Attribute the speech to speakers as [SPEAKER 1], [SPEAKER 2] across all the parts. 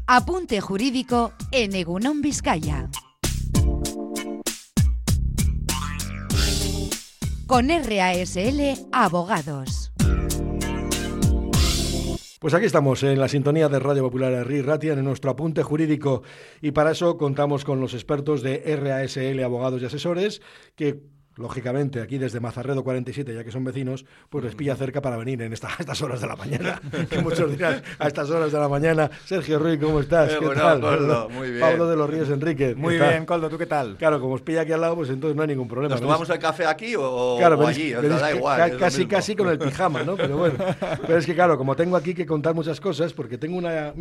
[SPEAKER 1] Apunte jurídico en Egunon Vizcaya. Con RASL Abogados.
[SPEAKER 2] Pues aquí estamos, en la sintonía de Radio Popular Herri Ratia, en nuestro apunte jurídico, y para eso contamos con los expertos de RASL Abogados y Asesores, que lógicamente aquí desde Mazarredo 47, ya que son vecinos, pues les pilla cerca para venir a estas horas de la mañana, que muchos dirán a estas horas de la mañana. Sergio Ruiz, ¿cómo estás? ¿Qué tal?
[SPEAKER 3] Coldo, muy bien.
[SPEAKER 2] Pablo de los Ríos Enríquez.
[SPEAKER 4] Muy bien, Coldo, ¿tú qué tal?
[SPEAKER 2] Claro, como os pilla aquí al lado, pues entonces no hay ningún problema.
[SPEAKER 3] ¿Nos tomamos el café aquí o allí? O sea,
[SPEAKER 2] venís
[SPEAKER 3] da igual.
[SPEAKER 2] Casi con el pijama, ¿no? Pero bueno, pero es que claro, como tengo aquí que contar muchas cosas, porque tengo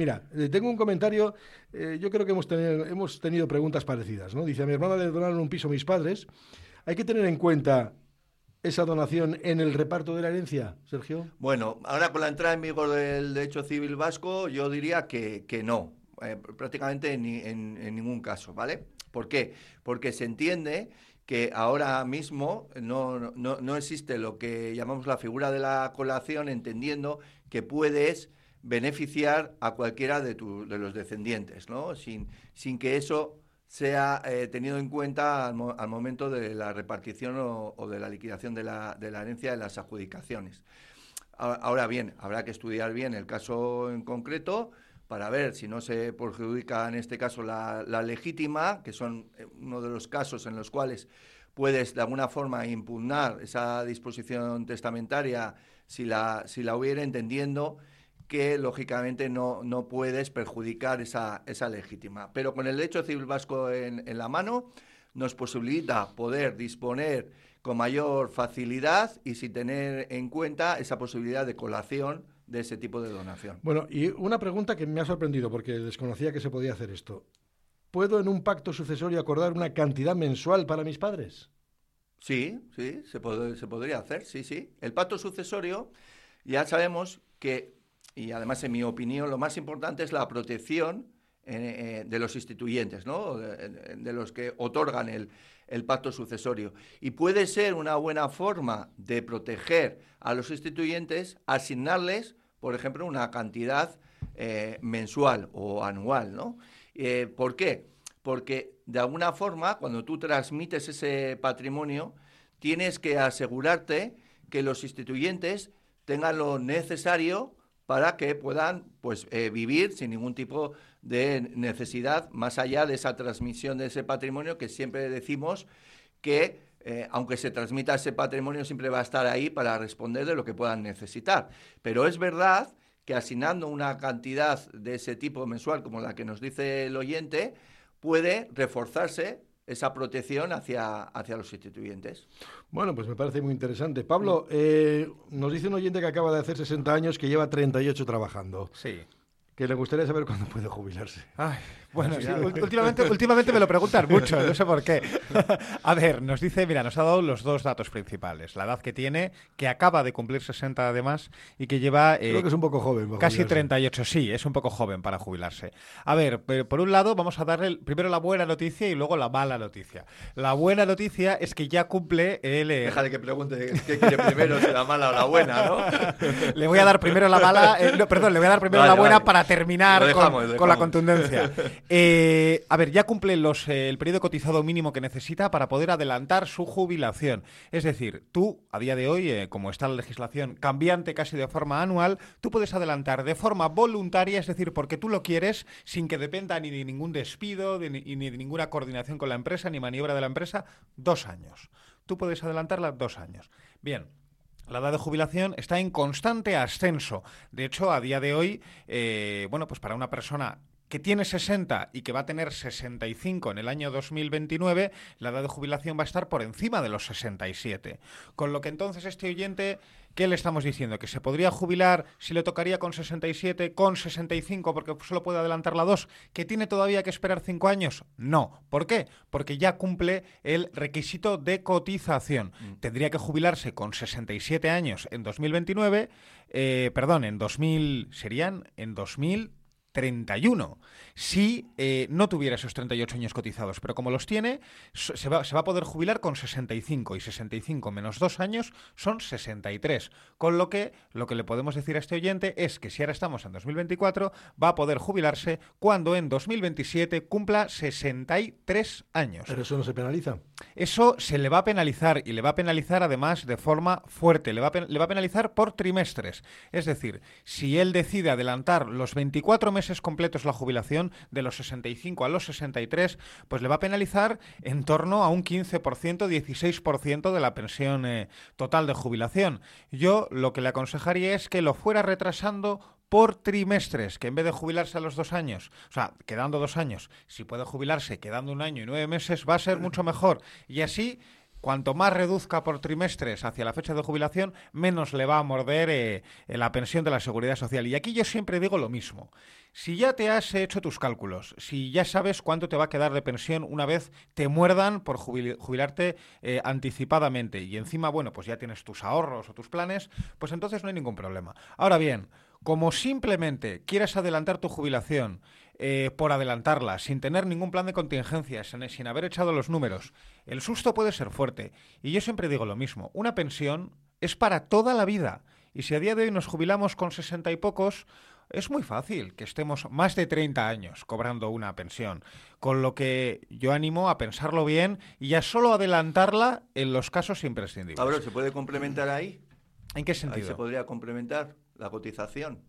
[SPEAKER 2] un comentario, yo creo que hemos tenido preguntas parecidas, ¿no? Dice, a mi hermana le donaron un piso a mis padres. ¿Hay que tener en cuenta esa donación en el reparto de la herencia, Sergio?
[SPEAKER 3] Bueno, ahora con la entrada en vigor del derecho civil vasco, yo diría que no, prácticamente en ningún caso, ¿vale? ¿Por qué? Porque se entiende que ahora mismo no existe lo que llamamos la figura de la colación, entendiendo que puedes beneficiar a cualquiera de los descendientes, ¿no? Sin que eso sea tenido en cuenta al momento de la repartición o de la liquidación de la herencia de las adjudicaciones. Ahora bien, habrá que estudiar bien el caso en concreto para ver si no se perjudica en este caso la legítima, que son uno de los casos en los cuales puedes de alguna forma impugnar esa disposición testamentaria si la hubiera, entendiendo que lógicamente no puedes perjudicar esa legítima. Pero con el derecho civil vasco en la mano nos posibilita poder disponer con mayor facilidad y sin tener en cuenta esa posibilidad de colación de ese tipo de donación.
[SPEAKER 2] Bueno, y una pregunta que me ha sorprendido porque desconocía que se podía hacer esto. ¿Puedo en un pacto sucesorio acordar una cantidad mensual para mis padres?
[SPEAKER 3] Sí, se podría hacer, sí. El pacto sucesorio, ya sabemos que, y además, en mi opinión, lo más importante es la protección de los instituyentes, ¿no? De los que otorgan el pacto sucesorio. Y puede ser una buena forma de proteger a los instituyentes asignarles, por ejemplo, una cantidad mensual o anual, ¿no? ¿Por qué? Porque, de alguna forma, cuando tú transmites ese patrimonio, tienes que asegurarte que los instituyentes tengan lo necesario para que puedan vivir sin ningún tipo de necesidad, más allá de esa transmisión de ese patrimonio, que siempre decimos que, aunque se transmita ese patrimonio, siempre va a estar ahí para responder de lo que puedan necesitar. Pero es verdad que asignando una cantidad de ese tipo mensual, como la que nos dice el oyente, puede reforzarse esa protección hacia los instituyentes.
[SPEAKER 2] Bueno, pues me parece muy interesante. Pablo, nos dice un oyente que acaba de hacer 60 años, que lleva 38 trabajando.
[SPEAKER 4] Sí.
[SPEAKER 2] Que le gustaría saber cuándo puede jubilarse.
[SPEAKER 4] Ay, bueno, sí, últimamente me lo preguntan mucho, no sé por qué. A ver, nos ha dado los dos datos principales. La edad que tiene, que acaba de cumplir 60 además, y que lleva...
[SPEAKER 2] Creo que es un poco joven.
[SPEAKER 4] Casi 38, sí, es un poco joven para jubilarse. A ver, por un lado vamos a darle primero la buena noticia y luego la mala noticia. La buena noticia es que ya cumple el...
[SPEAKER 3] Déjale que pregunte qué quiere primero, si la mala o la buena, ¿no?
[SPEAKER 4] Le voy a dar primero la mala... le voy a dar primero la buena para terminar con la contundencia. A ver, ya cumple el periodo cotizado mínimo que necesita para poder adelantar su jubilación. Es decir, tú, a día de hoy, como está la legislación cambiante casi de forma anual, tú puedes adelantar de forma voluntaria, es decir, porque tú lo quieres, sin que dependa ni de ningún despido, ni de ninguna coordinación con la empresa, ni maniobra de la empresa, 2 años. Tú puedes adelantarla 2 años. Bien. La edad de jubilación está en constante ascenso. De hecho, a día de hoy, pues para una persona que tiene 60 y que va a tener 65 en el año 2029, la edad de jubilación va a estar por encima de los 67. Con lo que entonces este oyente, ¿qué le estamos diciendo? ¿Que se podría jubilar si le tocaría con 67, con 65, porque solo puede adelantar la 2? ¿Que tiene todavía que esperar 5 años? No. ¿Por qué? Porque ya cumple el requisito de cotización. Tendría que jubilarse con 67 años en 2029, en 2000, serían en 2000... 31 si no tuviera esos 38 años cotizados, pero como los tiene, se va a poder jubilar con 65, y 65 menos 2 años son 63, con lo que le podemos decir a este oyente es que si ahora estamos en 2024, va a poder jubilarse cuando en 2027 cumpla 63 años.
[SPEAKER 2] ¿Pero eso no se penaliza?
[SPEAKER 4] Eso se le va a penalizar, y le va a penalizar además de forma fuerte, le va a penalizar por trimestres, es decir, si él decide adelantar los 24 meses completos la jubilación, de los 65 a los 63, pues le va a penalizar en torno a un 15%, 16% de la pensión total de jubilación. Yo lo que le aconsejaría es que lo fuera retrasando por trimestres, que en vez de jubilarse a los 2 años, o sea, quedando 2 años, si puede jubilarse quedando 1 año y 9 meses, va a ser mucho mejor. Y así, cuanto más reduzca por trimestres hacia la fecha de jubilación, menos le va a morder la pensión de la Seguridad Social. Y aquí yo siempre digo lo mismo. Si ya te has hecho tus cálculos, si ya sabes cuánto te va a quedar de pensión una vez te muerdan por jubilarte anticipadamente, y encima, bueno, pues ya tienes tus ahorros o tus planes, pues entonces no hay ningún problema. Ahora bien, como simplemente quieres adelantar tu jubilación por adelantarla, sin tener ningún plan de contingencia, sin haber echado los números, el susto puede ser fuerte. Y yo siempre digo lo mismo, una pensión es para toda la vida. Y si a día de hoy nos jubilamos con 60 y pocos, es muy fácil que estemos más de 30 años cobrando una pensión. Con lo que yo animo a pensarlo bien y a solo adelantarla en los casos imprescindibles.
[SPEAKER 3] Ahora, ¿se puede complementar ahí?
[SPEAKER 4] ¿En qué sentido?
[SPEAKER 3] Ahí se podría complementar la cotización.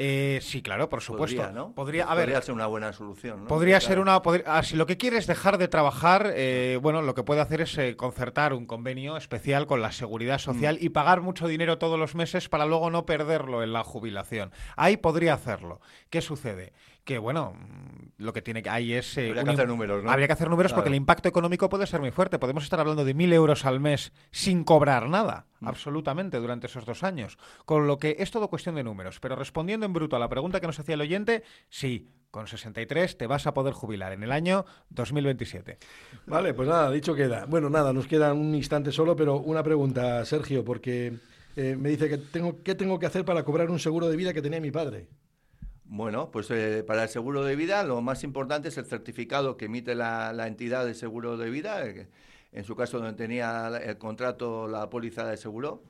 [SPEAKER 4] Sí, claro, por supuesto.
[SPEAKER 3] Podría, ¿no?
[SPEAKER 4] Podría
[SPEAKER 3] ser una buena solución, ¿no?
[SPEAKER 4] Podría ser si lo que quiere es dejar de trabajar, bueno, lo que puede hacer es concertar un convenio especial con la Seguridad Social y pagar mucho dinero todos los meses para luego no perderlo en la jubilación. Ahí podría hacerlo. ¿Qué sucede? Que, bueno, lo que tiene que ahí es...
[SPEAKER 3] Habría que hacer números, ¿no?
[SPEAKER 4] Habría que hacer números, claro, porque el impacto económico puede ser muy fuerte. Podemos estar hablando de 1.000 euros al mes sin cobrar nada, absolutamente, durante esos 2 años. Con lo que es todo cuestión de números. Pero respondiendo en bruto a la pregunta que nos hacía el oyente, sí, con 63 te vas a poder jubilar en el año 2027.
[SPEAKER 2] Vale, pues nada, dicho queda. Bueno, nada, nos queda un instante solo, pero una pregunta, Sergio, porque me dice que ¿qué tengo que hacer para cobrar un seguro de vida que tenía mi padre?
[SPEAKER 3] Bueno, pues para el seguro de vida lo más importante es el certificado que emite la entidad de seguro de vida, en su caso donde tenía el contrato, la póliza de seguro.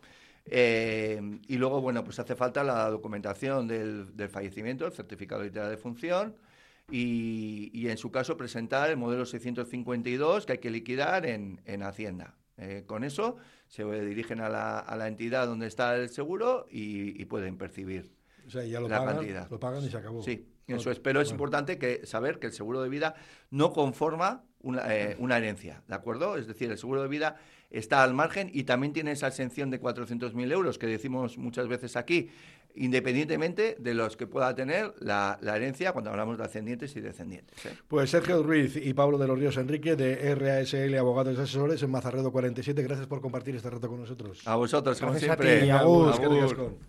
[SPEAKER 3] Y luego, bueno, pues hace falta la documentación del fallecimiento, el certificado de defunción, y en su caso presentar el modelo 652 que hay que liquidar en Hacienda. Con eso se dirigen a la entidad donde está el seguro y pueden percibir.
[SPEAKER 2] O sea, ya lo pagan y se acabó.
[SPEAKER 3] Sí, eso es. Pero es importante saber que el seguro de vida no conforma una herencia, ¿de acuerdo? Es decir, el seguro de vida está al margen y también tiene esa exención de 400.000 euros que decimos muchas veces aquí, independientemente de los que pueda tener la herencia cuando hablamos de ascendientes y descendientes.
[SPEAKER 2] Pues Sergio Ruiz y Pablo de los Ríos Enrique, de RASL Abogados y Asesores, en Mazarredo 47, gracias por compartir este rato con nosotros.
[SPEAKER 3] A vosotros, como
[SPEAKER 4] gracias
[SPEAKER 3] siempre.
[SPEAKER 4] A ti, Agur.